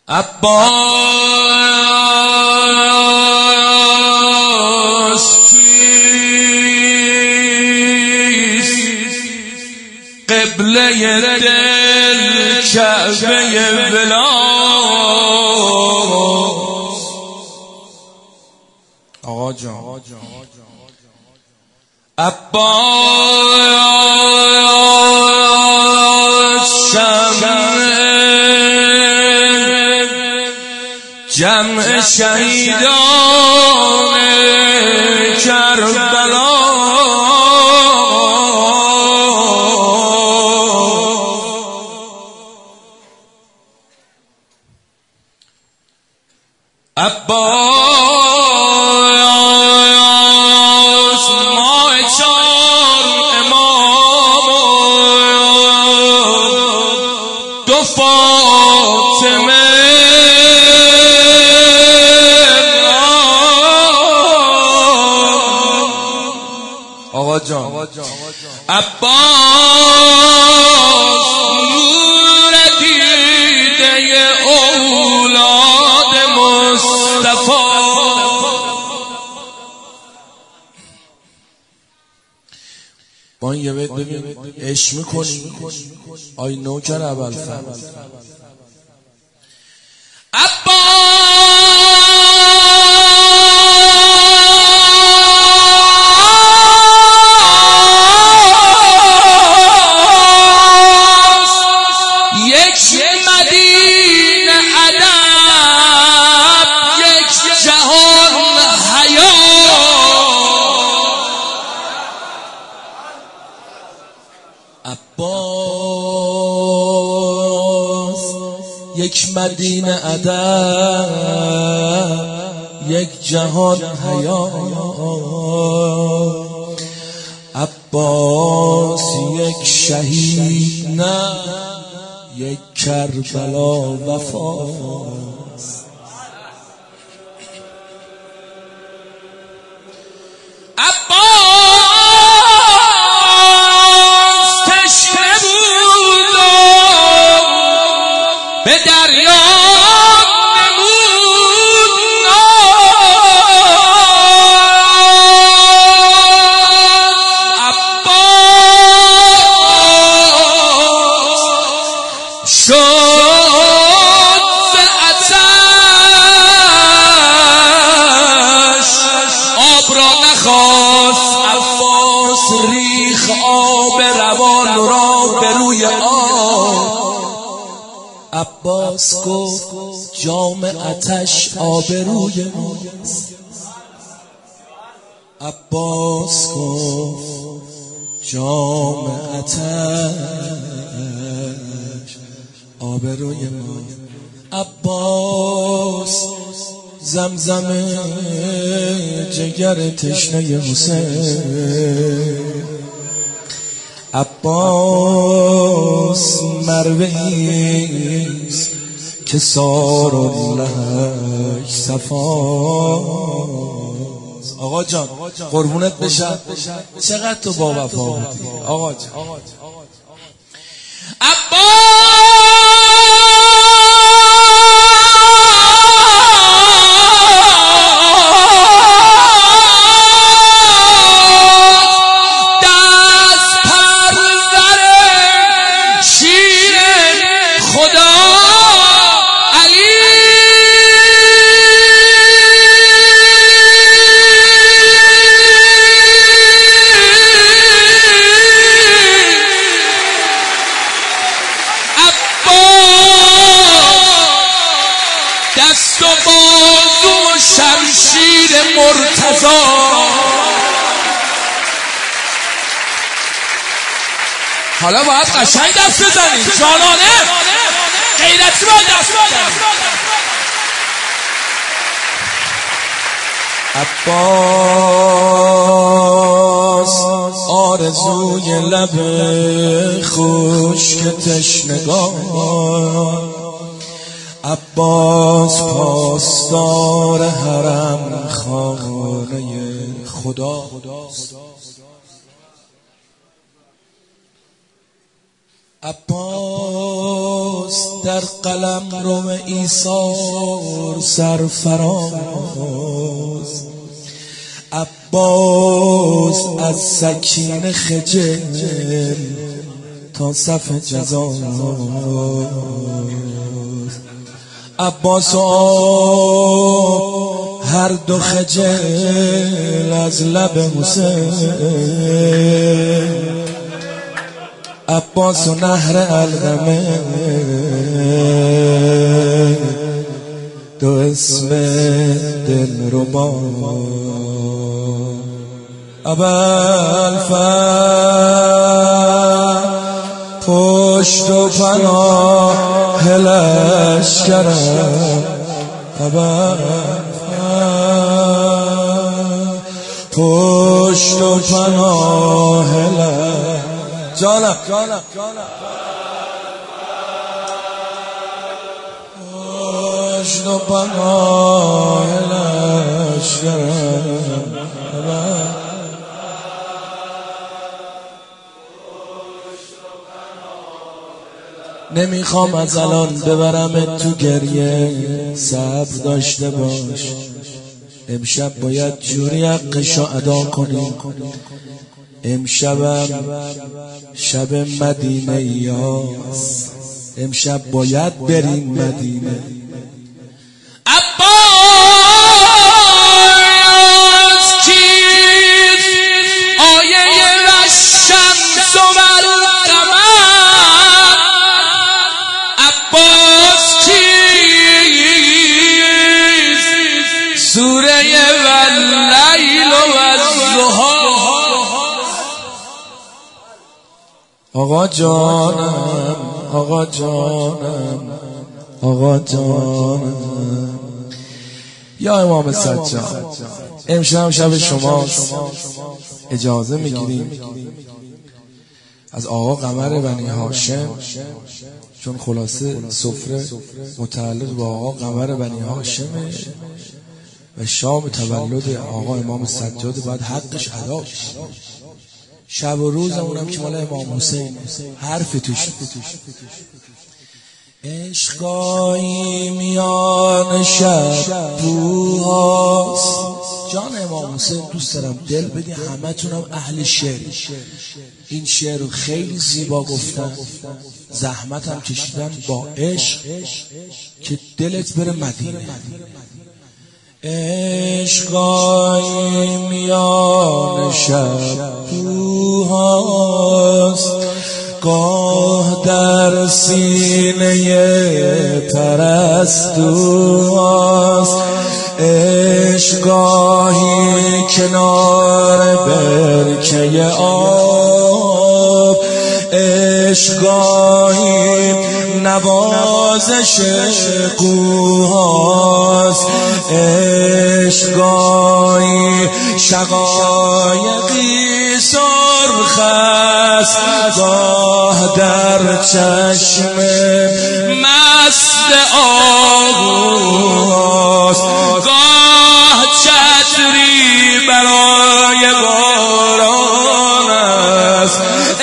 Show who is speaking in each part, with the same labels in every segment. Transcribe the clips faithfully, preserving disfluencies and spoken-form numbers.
Speaker 1: عباس کیست قبله دل کعبه بلاست آقا جان عباس شمع جمع شهیدان کربلا عباس ماه چار امام دو فاطمه آقا جان عباس نور دیده اولاد مصطفی
Speaker 2: با این یه بیت ببین عشق میکنی آی نوکر ابوالفضل عباس یک مدینه ادب یک جهان حیا عباس یک شهید نه یک کربلا وفاست
Speaker 1: به دریا نمود عباس شد به آتش آب را نخواست عباس ریخ آب روان را به روی آب
Speaker 2: عباس گفت جام آتش آبروی ماست عباس گفت جام آتش آبروی ماست عباس زمزم جگر تشنه حسین عباس مرویست که سار الله صفاست آقا جان قربونت بشم چقدر تو با وفا بودی آقا جان
Speaker 1: دست و بازو و شمشیر مرتضی حالا باید قشنگ دست بزنید جانانه غیرتی باید دست بزنید
Speaker 2: عباس آرزوی لب خشک تشنگان عباس پاسدار حرم خانه خدا عباس در قلم رو ایثار سرفراز، عباس از سکینه خجل تا صف جزا، عباس و هر دو خجل از لب حسین، عباس و نهر علقمه دو اسم دلربا، ابوالفضل پشت و پناه لشکرم، ابوالفضل پشت و پناه لشکرم، جانم جانم پشت و پناه لشکرم، نمیخوام از الان ببرم تو گریه، صبر داشته باش، امشب باید جوری حقشو ادا کنیم، امشبم شب مدینه یاس، امشب باید بریم مدینه.
Speaker 1: عباس کیست آیه و شمس و القمر، عباس کیست سوره واللیل و الضحی.
Speaker 2: آقا جانم آقا جانم آقا جانم، یا امام سجاد امشب شب شماست، اجازه میگیریم از آقا قمر بنی هاشم، چون خلاصه سفره متعلق به آقا قمر بنی هاشمه و شام تولد آقا امام سجاد باید حقش ادا بشه. شب و روز اونم که مال امام حسین، حرف توش عشقایی میان شب بوهاست. جان امام حسین دوست دارم دل بدی همه تونم اهل شعر، این شعر رو خیلی زیبا گفتن، زحمت هم کشیدن با عشق که دلت بره مدینه. عشقایی میان شب بوهاست، گاه در سینه پرستوهاست، عشقاهی کنار برکه آب، عشقاهی نوازش قوهاست، عشقاهی شقایقی سرخ است، گاه در چشم
Speaker 1: مست آهوست، گاه چتری برای باران است،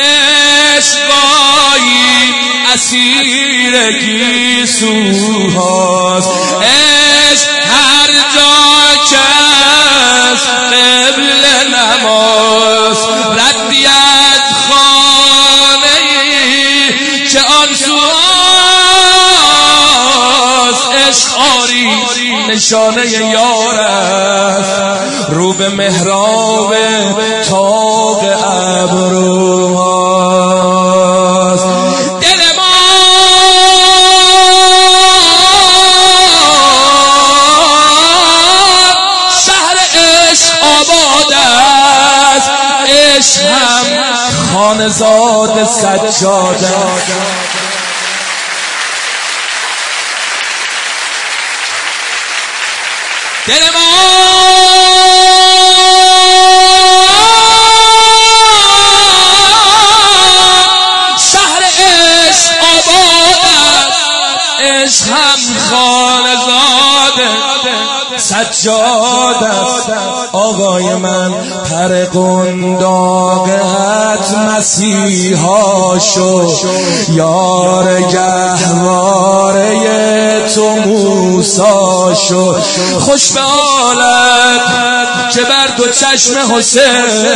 Speaker 1: عشقایی اسیر گیسوهاست، عشق هر جا که است قبل نماز، ردیت خانه ای که آن سوهاست، عشق آری نشانه یار است، رو به محراب طاق ابروهاست. دل ما شهر عشق آباد است، عشق هم
Speaker 2: خانزاد سجاده.
Speaker 1: دل ما شهر عشق آباد است، عشق هم خانزاده
Speaker 2: سجاد است آقای من، پر قنداقت مسیحا شو، یار گهواره تو موسا شو. خوش به حالت که بر دو چشم حسین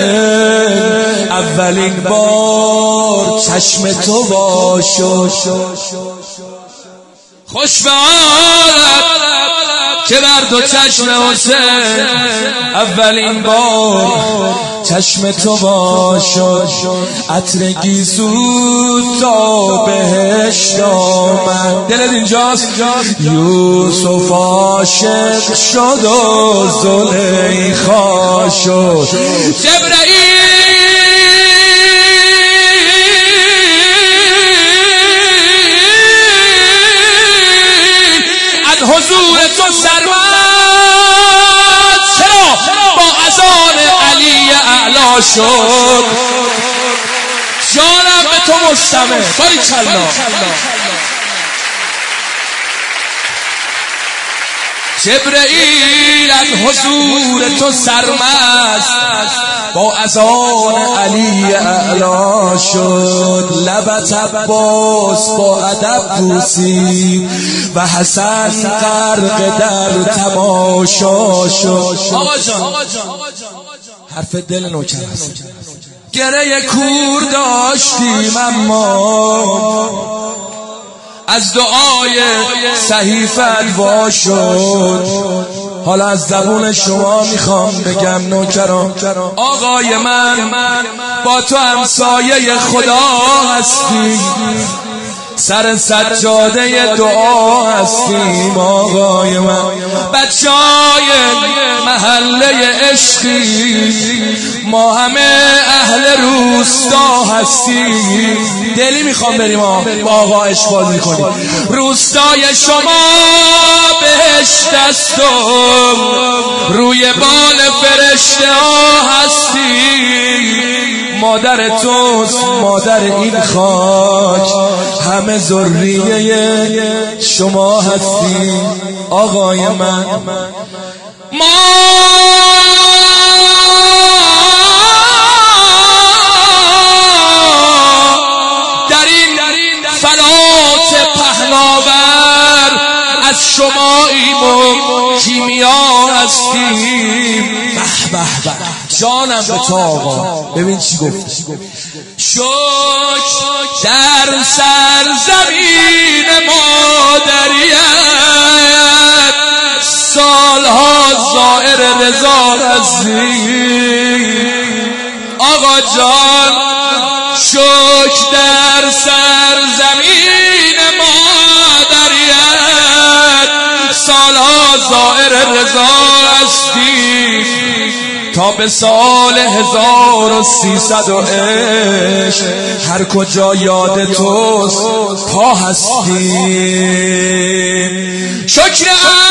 Speaker 2: اولین بار چشم تو وا شد. خوش به حالت که بر دو چشم حسین اولین بار چشم تو وا شد. عطر گیسو تا بهشت آمد، دلت اینجاست. یوسف عاشق شد و زلیخا شد. جبرائیل از حضور تو سرمد، چرا با اذان علی اعلی شد. جانم به تو مستمع، باریکلا. جبرئیل از حضور تو سرمست، با اذان علی اعلی شد. لبت عباس با ادب بوسید و حسن غرق در تماشا شد. آقا جان حرف دل نوکر است. گره کور داشتیم اما از دعای صحیفت وا شد. حالا از زبون شما میخوام بگم نوکران، آقای من با تو همسایه خدا هستی، سر سجاده دعا هستیم. آقای من بچهای محله عشقی، ما همه اهل روستا هستیم. دلی میخوام بریم با آقا عشق بازی کنیم. روستای شما بهشت است و روی بال فرشته ها هستی. مادر توست مادر این خاک، همه ذریه شما هستی. آقای من ما در این فلات پهناور از شماییم و کیمیا هستیم. به به به جانم به تو آقا. ببین چی گفت. شکر در سرزمین مادریت، سالها زائر رضا هستی. آقا جان شکر در سرزمین مادریت، سالها زائر رضا هستی. تا به سال هزار و سیصد و عشق هر کجا یاد توست پا هستی. شکر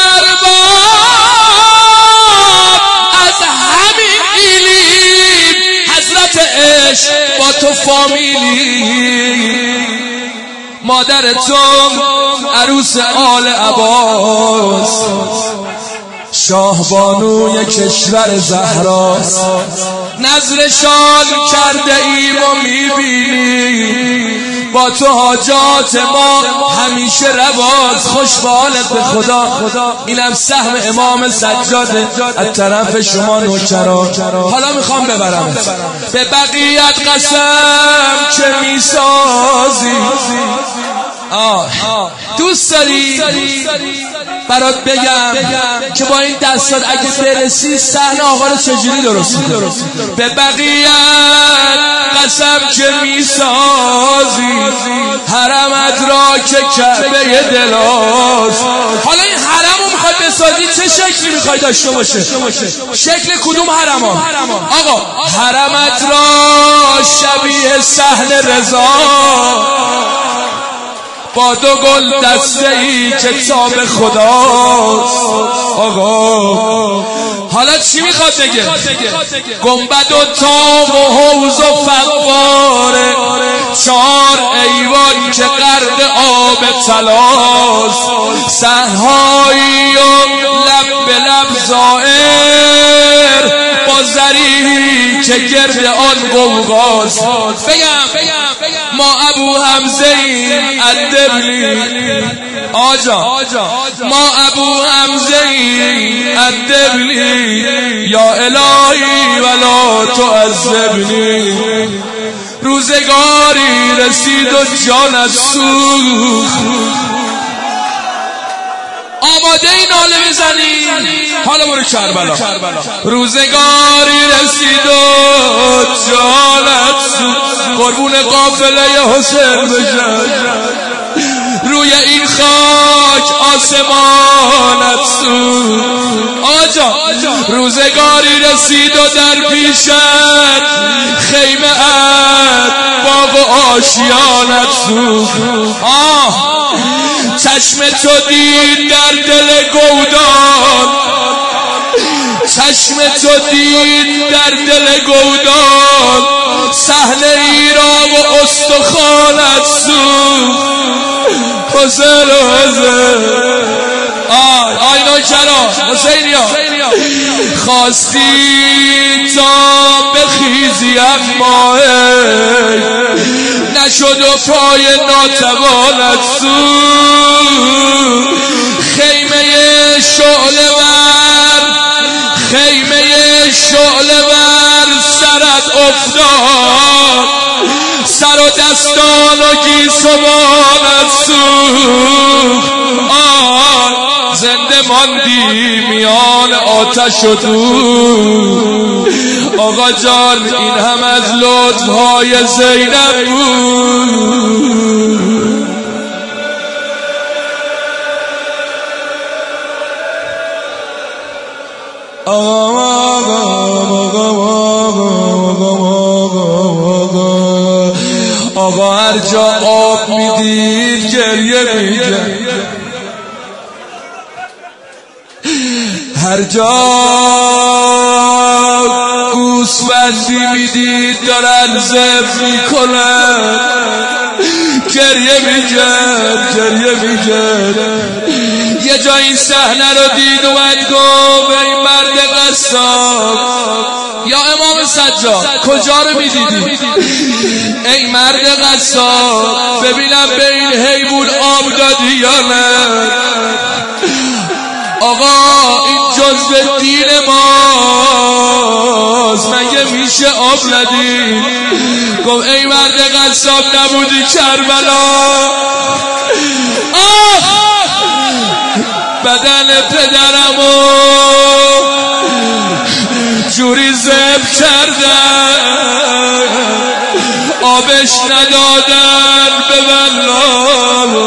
Speaker 2: ارباب از همین ایلیم، حضرت عشق با تو فامیلی. مادر تو عروس آل عباس، شاه بانوی کشور زهراست. نظرشان کرده ایم و میبینی، با تو حاجات ما همیشه رواز. خوش به حالت به خدا. اینم سهم امام سجاد از طرف شما نوکران. حالا میخوام ببرم به بقیت قسم که میسازی. آه دوست داری برات بگم که با این دستات اگه برسی صحنه آقا رو چجوری درست کنی. به بقیت قسم که میسازی، حرمت را که کعبه دلاست. حالا این حرم رو میخوای بسازی چه شکلی میخوای داشته باشه؟ شکل کدوم حرم ها؟ آقا حرمت را شبیه صحن رضا، با دو گل دسته ای کتاب خداست. آقا حالا چی میخواد بگه؟ گنبد و تاق و حوض و فواره، چار ایوان که غرق آب طلاست. صحنهایی و لب به لب که گرد آن قوقاست. بگم ما ابو حمزه ایم ادبلی آجا، ما ابو حمزه ایم ادبلی یا الهی ولا تعذبنی. روزگاری رسید و جانت سوخت. آماده این ناله بزنی حالا برو کربلا. روزگاری رسید و جانت سوخت. قربون قافله حسین بشن روی این خاک آسمانت سوخت. آجا روزگاری رسید و در پیشت خیمه ات باغ و آشیانت سوخت. آه چشم تو دید در دل گودان، چشم تو دید در دل گودان صحنه ای را و استخوانت سوخت. حسین حسین آی آی نوکران حسینیا خواستی تا بخیزی اما نشد و پای ناتوانت سوخت. خیمه شعله ور خیمه شعله ور سرت افتاد، سر و دستان و گیسوانت سوخت. آه زنده ماندی میان آتش و دود. آقا جان این هم از لطفهای زینب بود. آقا هر جا آب میدید گریه میکرد، هر جا گوسفندی میدید دارن ذبح میکنن گریه میکرد گریه میکرد. یه جا این صحنه رو دید اومد گفت ای مرد قصاب، یا امام سجاد کجا رو میدیدی؟ ای مرد قصاب ببینم به این حیوان آب دادی یا نه؟ آقا این جزء دین ماست مگه میشه آب ندی؟ گفت ای مرد قصاب نبودی کربلا؟ آه بدن پدرمو جوری ذبح کردن آبش ندادن به بلا.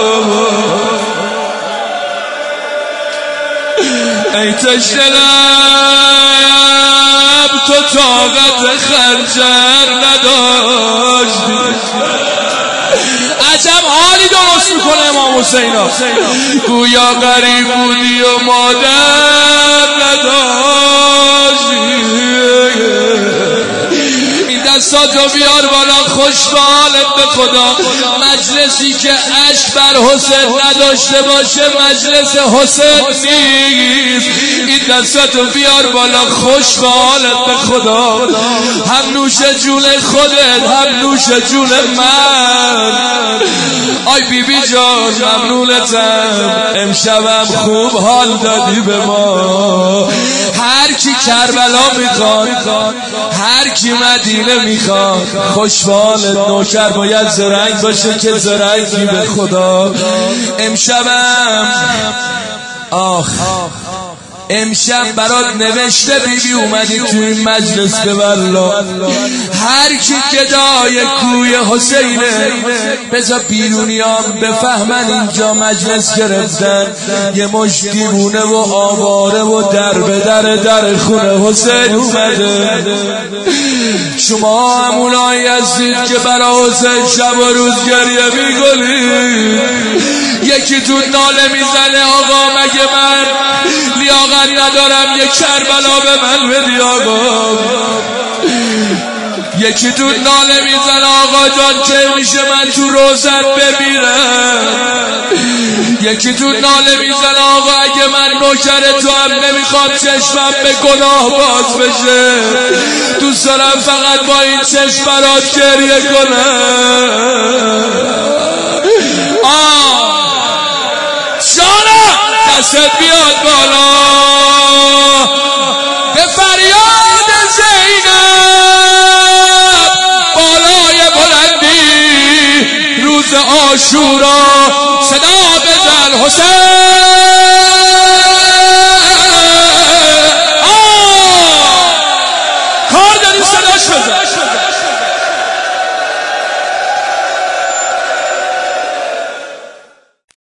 Speaker 2: ای تشنه لب تو طاقت خنجر نداشتی. عجب حالی درست میکنه امام حسینا. گویا غریب بودی و مادر نداشتی. این دستاتو بیار بالا خوشحالت به خدا. مجلسی که عشق بر حسین نداشته باشه مجلس حسین نیست. این دستاتو بیار بالا خوشحالت به خدا. هم نوش جون خودت هم نوش جون من. آی بی بی جان ممنونتم امشبم خوب حال دادی به ما. هر کی کربلا میخواد هر کی مدینه میخواد خوشحالت نوکر باید زرنگ باشه که زرنگی به خدا. امشبم آخ امشب برات نوشته بیبی اومدی تو این مجلس به والله. هر کی گدای کوی حسینه بذار بیرونیام بفهمن اینجا مجلس گرفتن یه مش دیوونه و آواره و در به در در خونه حسین اومده. شما همونایی هستید که برای حسین شب و روز گریه میکنید. یکی تو ناله میزنه آقا مگه من لیاقت ندارم یک کربلا به من بدی آقا؟ یکی تو ناله میزنه آقا جان که میشه من تو روزت بمیرم؟ یکی تو ناله میزنه آقا اگه
Speaker 1: من نوکر تو هم نمیخوام چشمم به گناه باز بشه، دوست دارم فقط با این چشم برات گریه کنم. آه جانم دست بیاد بالا به فریاد زینب بالای بلندی روز عاشورا صدا بزن حسین. آه کار داری صداش بزن.